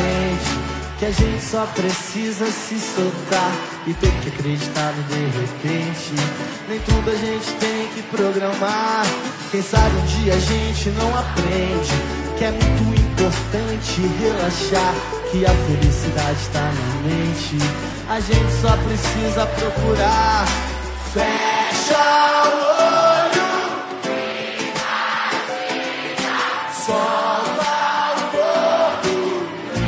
aprende que a gente só precisa se soltar e tem que acreditar no de repente. Nem tudo a gente tem que programar. Quem sabe um dia a gente não aprende que é muito importante relaxar, que a felicidade está na mente. A gente só precisa procurar. Fecha o olho, solta o corpo.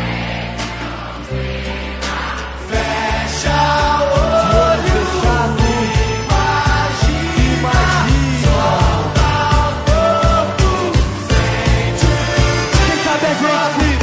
Fecha o olho, imagina, solta o corpo, sente. Quem sabe a gente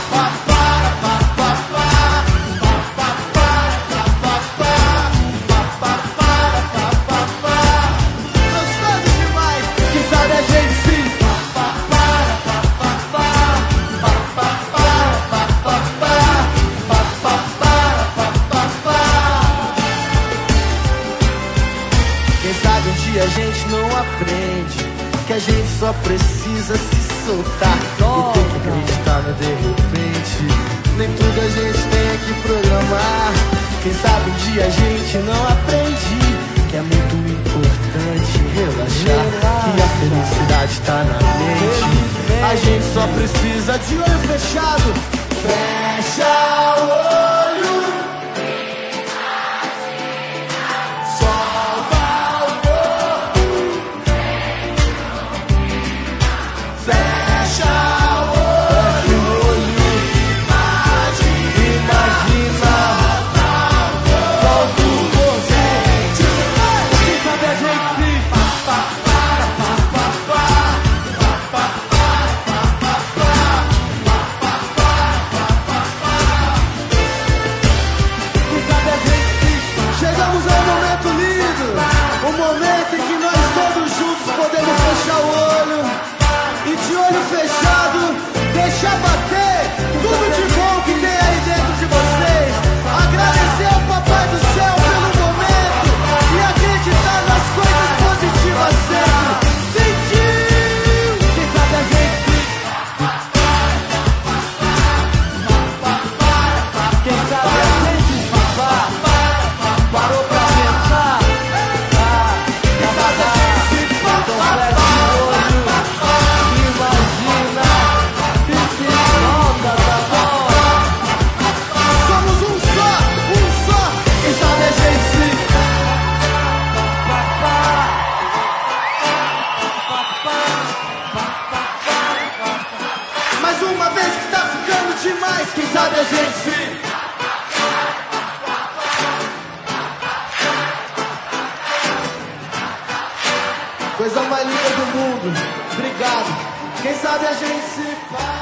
a gente não aprende que a gente só precisa se soltar e tem que acreditar no de repente. Nem tudo a gente tem que programar. Quem sabe um dia a gente não aprende que é muito importante relaxar, que a felicidade tá na mente. A gente só precisa de olho fechado. Fecha o olho, deixa bater tudo de bom que tem aí dentro de vocês. Agradecer ao Papai do Céu pelo momento e acreditar nas coisas positivas sempre. Sentiu? Quem sabe a gente? Quem sabe a gente parou pra pensar? Mais uma vez que tá ficando demais, quem sabe a gente se... Coisa mais linda do mundo, obrigado. Quem sabe a gente se...